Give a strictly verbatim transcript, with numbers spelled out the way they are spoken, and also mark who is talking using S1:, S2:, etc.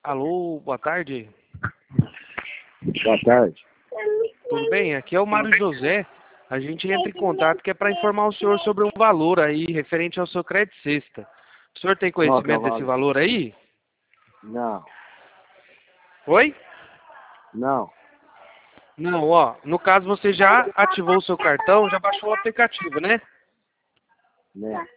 S1: Alô, boa tarde.
S2: Boa tarde.
S1: Tudo bem? Aqui é o Mário José. A gente entra em contato que é para informar o senhor sobre um valor aí, referente ao seu crédito sexta. O senhor tem
S2: Qual que é o
S1: conhecimento desse
S2: valor?
S1: valor aí?
S2: Não,
S1: Oi?
S2: não.
S1: Não, ó. No caso, você já ativou o seu cartão, já baixou o aplicativo, né?
S2: Né?